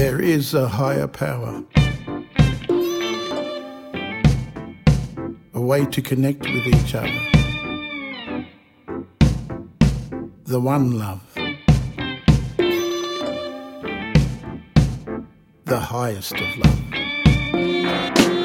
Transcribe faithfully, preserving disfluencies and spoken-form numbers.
There is a higher power, a way to connect with each other. The one love, the highest of love.